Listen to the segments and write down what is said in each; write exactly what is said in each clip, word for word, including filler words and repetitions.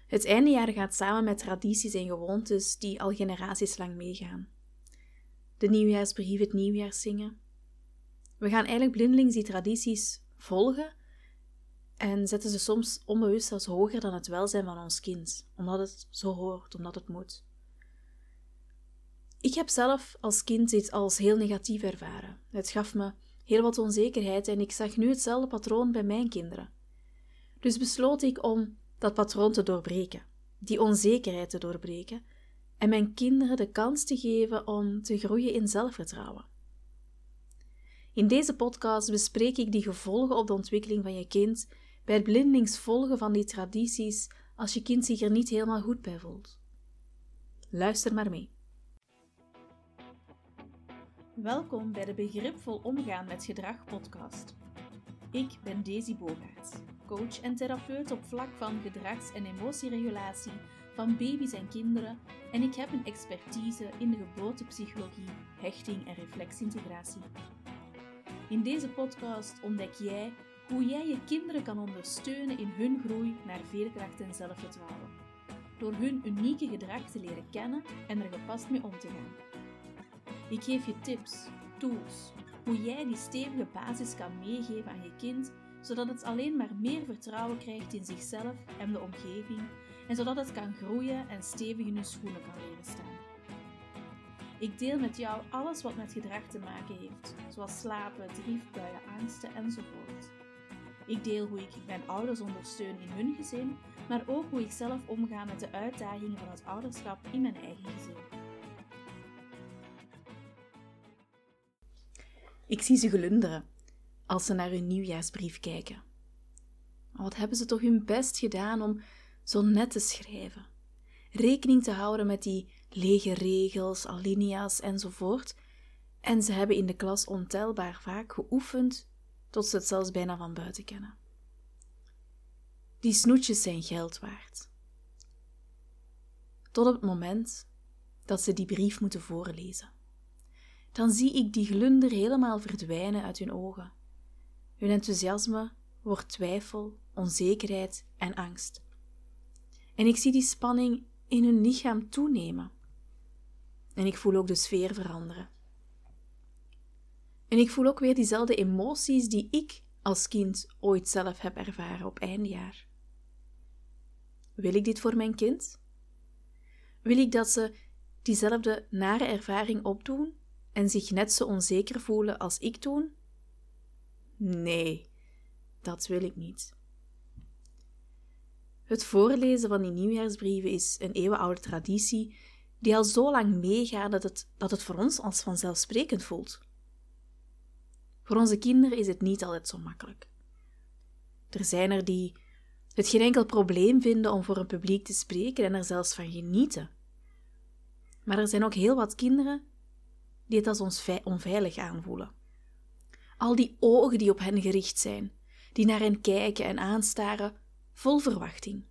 Het eindejaar gaat samen met tradities en gewoontes die al generaties lang meegaan. De nieuwjaarsbrief, het nieuwjaarszingen. We gaan eigenlijk blindelings die tradities volgen en zetten ze soms onbewust als hoger dan het welzijn van ons kind, omdat het zo hoort, omdat het moet. Ik heb zelf als kind dit als heel negatief ervaren. Het gaf me heel wat onzekerheid en ik zag nu hetzelfde patroon bij mijn kinderen. Dus besloot ik om dat patroon te doorbreken, die onzekerheid te doorbreken en mijn kinderen de kans te geven om te groeien in zelfvertrouwen. In deze podcast bespreek ik die gevolgen op de ontwikkeling van je kind bij het blindelings volgen van die tradities als je kind zich er niet helemaal goed bij voelt. Luister maar mee. Welkom bij de Begripvol Omgaan met Gedrag podcast. Ik ben Daisy Bogaerts, coach en therapeut op vlak van gedrags- en emotieregulatie van baby's en kinderen en ik heb een expertise in de geboortepsychologie, hechting en reflexintegratie. In deze podcast ontdek jij hoe jij je kinderen kan ondersteunen in hun groei naar veerkracht en zelfvertrouwen, door hun unieke gedrag te leren kennen en er gepast mee om te gaan. Ik geef je tips, tools, hoe jij die stevige basis kan meegeven aan je kind, zodat het alleen maar meer vertrouwen krijgt in zichzelf en de omgeving, en zodat het kan groeien en stevig in hun schoenen kan leren staan. Ik deel met jou alles wat met gedrag te maken heeft, zoals slapen, driftbuien, angsten enzovoort. Ik deel hoe ik mijn ouders ondersteun in hun gezin, maar ook hoe ik zelf omga met de uitdagingen van het ouderschap in mijn eigen gezin. Ik zie ze glunderen als ze naar hun nieuwjaarsbrief kijken. Wat hebben ze toch hun best gedaan om zo net te schrijven, rekening te houden met die lege regels, alinea's enzovoort. En ze hebben in de klas ontelbaar vaak geoefend tot ze het zelfs bijna van buiten kennen. Die snoetjes zijn geld waard. Tot op het moment dat ze die brief moeten voorlezen. Dan zie ik die glunder helemaal verdwijnen uit hun ogen. Hun enthousiasme wordt twijfel, onzekerheid en angst. En ik zie die spanning in hun lichaam toenemen. En ik voel ook de sfeer veranderen. En ik voel ook weer diezelfde emoties die ik als kind ooit zelf heb ervaren op eindejaar. Wil ik dit voor mijn kind? Wil ik dat ze diezelfde nare ervaring opdoen en zich net zo onzeker voelen als ik toen? Nee, dat wil ik niet. Het voorlezen van die nieuwjaarsbrieven is een eeuwenoude traditie die al zo lang meegaat dat het, dat het voor ons als vanzelfsprekend voelt. Voor onze kinderen is het niet altijd zo makkelijk. Er zijn er die het geen enkel probleem vinden om voor een publiek te spreken en er zelfs van genieten. Maar er zijn ook heel wat kinderen die het als ons onveilig aanvoelen. Al die ogen die op hen gericht zijn, die naar hen kijken en aanstaren, vol verwachting.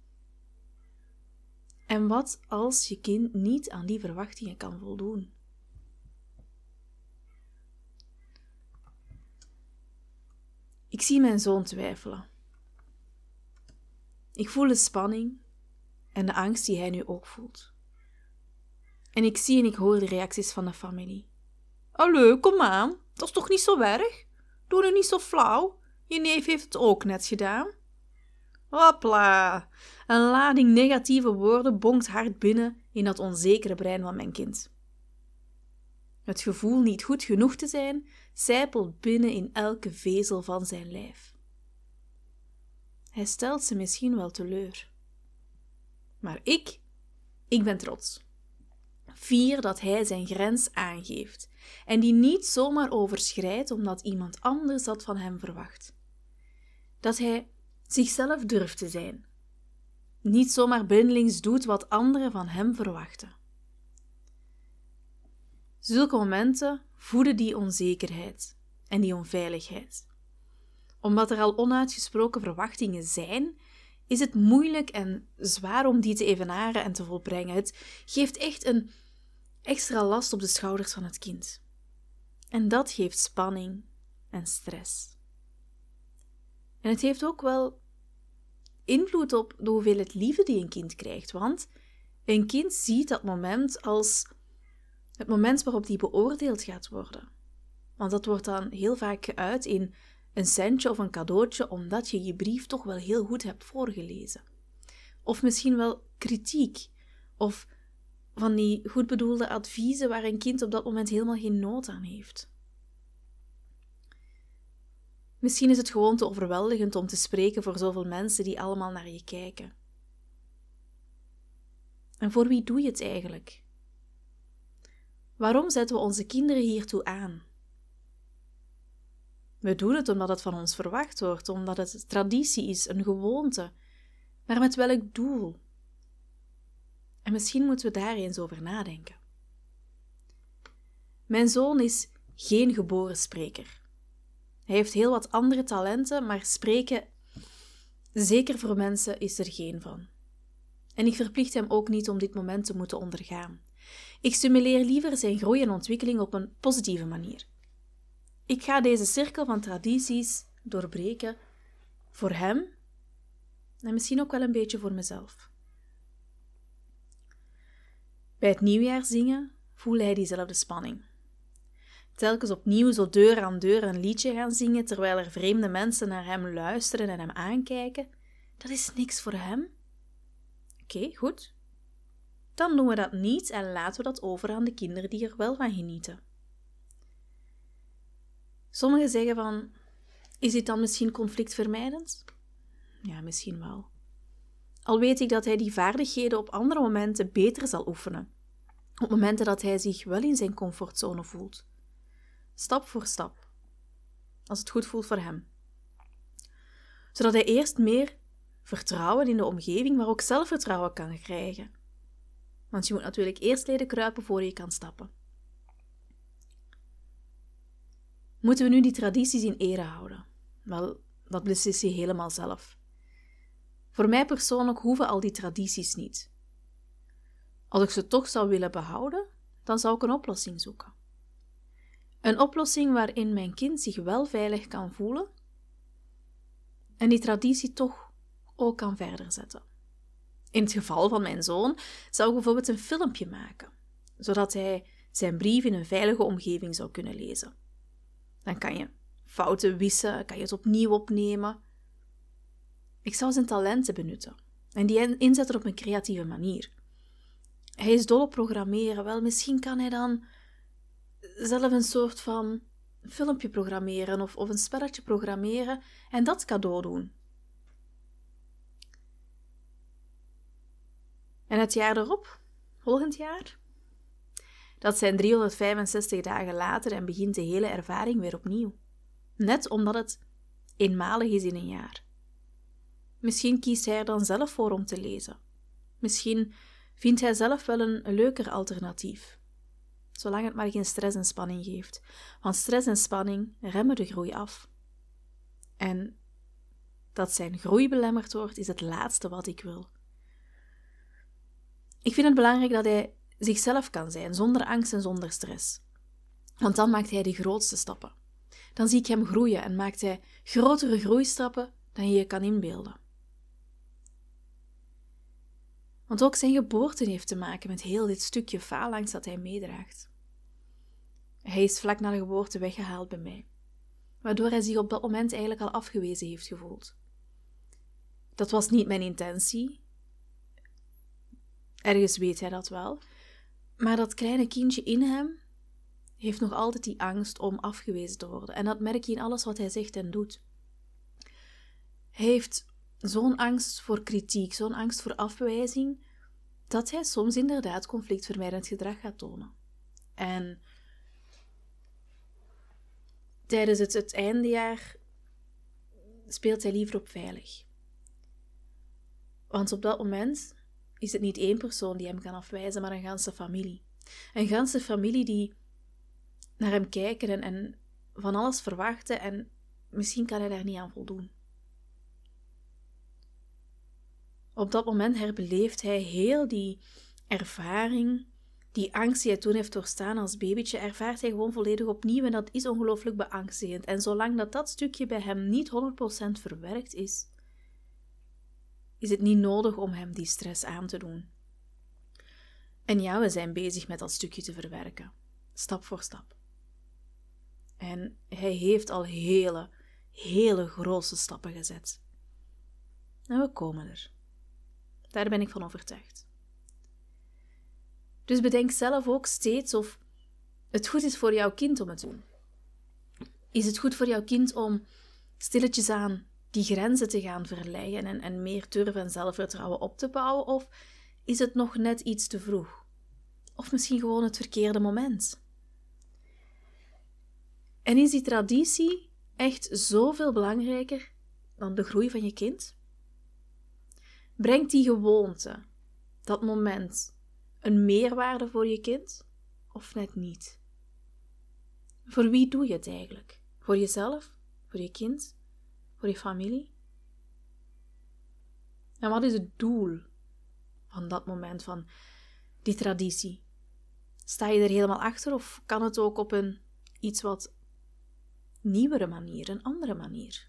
En wat als je kind niet aan die verwachtingen kan voldoen? Ik zie mijn zoon twijfelen. Ik voel de spanning en de angst die hij nu ook voelt. En ik zie en ik hoor de reacties van de familie. Allee, kom aan, dat is toch niet zo erg? Doe nu niet zo flauw, je neef heeft het ook net gedaan. Hopla, een lading negatieve woorden bonkt hard binnen in dat onzekere brein van mijn kind. Het gevoel niet goed genoeg te zijn, sijpelt binnen in elke vezel van zijn lijf. Hij stelt ze misschien wel teleur. Maar ik, ik ben trots. Fier dat hij zijn grens aangeeft en die niet zomaar overschrijdt omdat iemand anders dat van hem verwacht. Dat hij zichzelf durft te zijn. Niet zomaar blindelings doet wat anderen van hem verwachten. Zulke momenten voeden die onzekerheid en die onveiligheid. Omdat er al onuitgesproken verwachtingen zijn, is het moeilijk en zwaar om die te evenaren en te volbrengen. Het geeft echt een extra last op de schouders van het kind. En dat geeft spanning en stress. En het heeft ook wel invloed op de hoeveelheid liefde die een kind krijgt. Want een kind ziet dat moment als het moment waarop die beoordeeld gaat worden. Want dat wordt dan heel vaak geuit in een centje of een cadeautje, omdat je je brief toch wel heel goed hebt voorgelezen. Of misschien wel kritiek, of van die goed bedoelde adviezen waar een kind op dat moment helemaal geen nood aan heeft. Misschien is het gewoon te overweldigend om te spreken voor zoveel mensen die allemaal naar je kijken. En voor wie doe je het eigenlijk? Waarom zetten we onze kinderen hiertoe aan? We doen het omdat het van ons verwacht wordt, omdat het traditie is, een gewoonte. Maar met welk doel? En misschien moeten we daar eens over nadenken. Mijn zoon is geen geboren spreker. Hij heeft heel wat andere talenten, maar spreken, zeker voor mensen, is er geen van. En ik verplicht hem ook niet om dit moment te moeten ondergaan. Ik stimuleer liever zijn groei en ontwikkeling op een positieve manier. Ik ga deze cirkel van tradities doorbreken voor hem en misschien ook wel een beetje voor mezelf. Bij het nieuwjaar zingen voelde hij diezelfde spanning. Telkens opnieuw zo deur aan deur een liedje gaan zingen, terwijl er vreemde mensen naar hem luisteren en hem aankijken, dat is niks voor hem. Oké, okay, goed. Dan doen we dat niet en laten we dat over aan de kinderen die er wel van genieten. Sommigen zeggen van, is dit dan misschien conflictvermijdend? Ja, misschien wel. Al weet ik dat hij die vaardigheden op andere momenten beter zal oefenen. Op momenten dat hij zich wel in zijn comfortzone voelt. Stap voor stap. Als het goed voelt voor hem. Zodat hij eerst meer vertrouwen in de omgeving, maar ook zelfvertrouwen kan krijgen. Want je moet natuurlijk eerst leren kruipen voor je kan stappen. Moeten we nu die tradities in ere houden? Wel, dat beslis je helemaal zelf. Voor mij persoonlijk hoeven al die tradities niet. Als ik ze toch zou willen behouden, dan zou ik een oplossing zoeken. Een oplossing waarin mijn kind zich wel veilig kan voelen en die traditie toch ook kan verder zetten. In het geval van mijn zoon zou ik bijvoorbeeld een filmpje maken, zodat hij zijn brief in een veilige omgeving zou kunnen lezen. Dan kan je fouten wissen, kan je het opnieuw opnemen. Ik zou zijn talenten benutten en die inzetten op een creatieve manier. Hij is dol op programmeren. Wel, misschien kan hij dan zelf een soort van filmpje programmeren of, of een spelletje programmeren en dat cadeau doen. En het jaar erop, volgend jaar, dat zijn driehonderdvijfenzestig dagen later en begint de hele ervaring weer opnieuw. Net omdat het eenmalig is in een jaar. Misschien kiest hij er dan zelf voor om te lezen. Misschien vindt hij zelf wel een, een leuker alternatief. Zolang het maar geen stress en spanning geeft. Want stress en spanning remmen de groei af. En dat zijn groei belemmerd wordt, is het laatste wat ik wil. Ik vind het belangrijk dat hij zichzelf kan zijn, zonder angst en zonder stress. Want dan maakt hij de grootste stappen. Dan zie ik hem groeien en maakt hij grotere groeistappen dan je je kan inbeelden. Want ook zijn geboorte heeft te maken met heel dit stukje faalangst dat hij meedraagt. Hij is vlak na de geboorte weggehaald bij mij, waardoor hij zich op dat moment eigenlijk al afgewezen heeft gevoeld. Dat was niet mijn intentie. Ergens weet hij dat wel. Maar dat kleine kindje in hem heeft nog altijd die angst om afgewezen te worden. En dat merk je in alles wat hij zegt en doet. Hij heeft zo'n angst voor kritiek, zo'n angst voor afwijzing, dat hij soms inderdaad conflictvermijdend gedrag gaat tonen. En tijdens het, het eindejaar speelt hij liever op veilig. Want op dat moment is het niet één persoon die hem kan afwijzen, maar een ganse familie. Een ganse familie die naar hem kijken en, en van alles verwachten en misschien kan hij daar niet aan voldoen. Op dat moment herbeleeft hij heel die ervaring, die angst die hij toen heeft doorstaan als babytje, ervaart hij gewoon volledig opnieuw en dat is ongelooflijk beangstigend. En zolang dat dat stukje bij hem niet honderd procent verwerkt is, is het niet nodig om hem die stress aan te doen. En ja, we zijn bezig met dat stukje te verwerken, stap voor stap. En hij heeft al hele, hele grote stappen gezet. En we komen er. Daar ben ik van overtuigd. Dus bedenk zelf ook steeds of het goed is voor jouw kind om het te doen. Is het goed voor jouw kind om stilletjes aan die grenzen te gaan verleggen en, en meer durf en zelfvertrouwen op te bouwen? Of is het nog net iets te vroeg? Of misschien gewoon het verkeerde moment? En is die traditie echt zoveel belangrijker dan de groei van je kind? Brengt die gewoonte, dat moment, een meerwaarde voor je kind? Of net niet? Voor wie doe je het eigenlijk? Voor jezelf? Voor je kind? Voor je familie? En wat is het doel van dat moment, van die traditie? Sta je er helemaal achter of kan het ook op een iets wat nieuwere manier, een andere manier?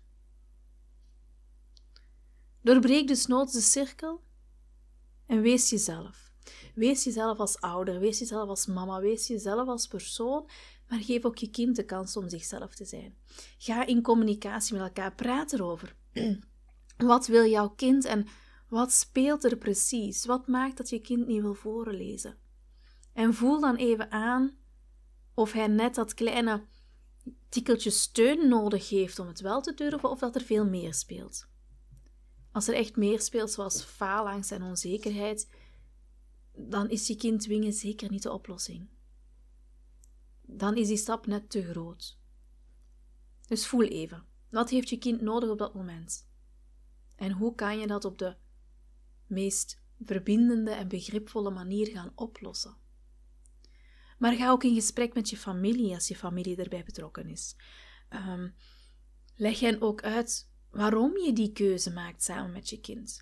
Doorbreek dus noods de cirkel en wees jezelf. Wees jezelf als ouder, wees jezelf als mama, wees jezelf als persoon, maar geef ook je kind de kans om zichzelf te zijn. Ga in communicatie met elkaar, praat erover. Wat wil jouw kind en wat speelt er precies? Wat maakt dat je kind niet wil voorlezen? En voel dan even aan of hij net dat kleine tikkeltje steun nodig heeft om het wel te durven, of dat er veel meer speelt. Als er echt meer speelt, zoals faalangst en onzekerheid, dan is je kind dwingen zeker niet de oplossing. Dan is die stap net te groot. Dus voel even, wat heeft je kind nodig op dat moment? En hoe kan je dat op de meest verbindende en begripvolle manier gaan oplossen? Maar ga ook in gesprek met je familie, als je familie erbij betrokken is. Um, leg hen ook uit waarom je die keuze maakt samen met je kind.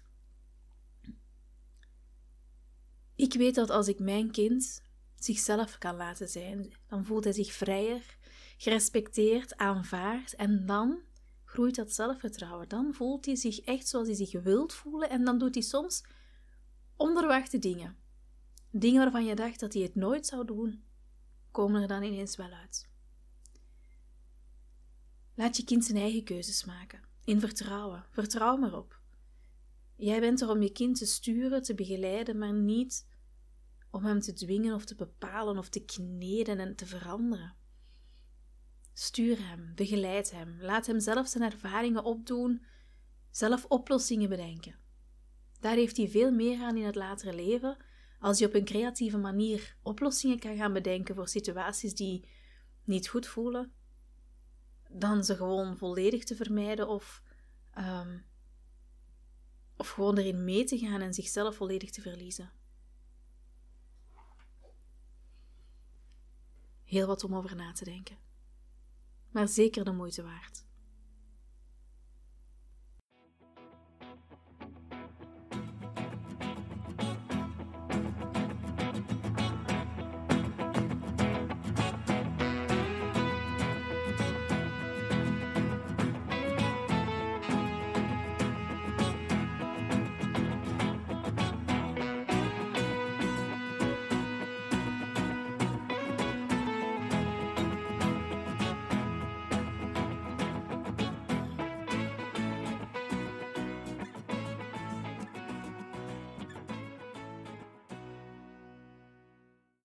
Ik weet dat als ik mijn kind zichzelf kan laten zijn, dan voelt hij zich vrijer, gerespecteerd, aanvaard en dan groeit dat zelfvertrouwen. Dan voelt hij zich echt zoals hij zich wilt voelen en dan doet hij soms onverwachte dingen. Dingen waarvan je dacht dat hij het nooit zou doen, komen er dan ineens wel uit. Laat je kind zijn eigen keuzes maken. In vertrouwen. Vertrouw maar op. Jij bent er om je kind te sturen, te begeleiden, maar niet om hem te dwingen of te bepalen of te kneden en te veranderen. Stuur hem, begeleid hem, laat hem zelf zijn ervaringen opdoen, zelf oplossingen bedenken. Daar heeft hij veel meer aan in het latere leven, als hij op een creatieve manier oplossingen kan gaan bedenken voor situaties die niet goed voelen, dan ze gewoon volledig te vermijden of, um, of gewoon erin mee te gaan en zichzelf volledig te verliezen. Heel wat om over na te denken. Maar zeker de moeite waard.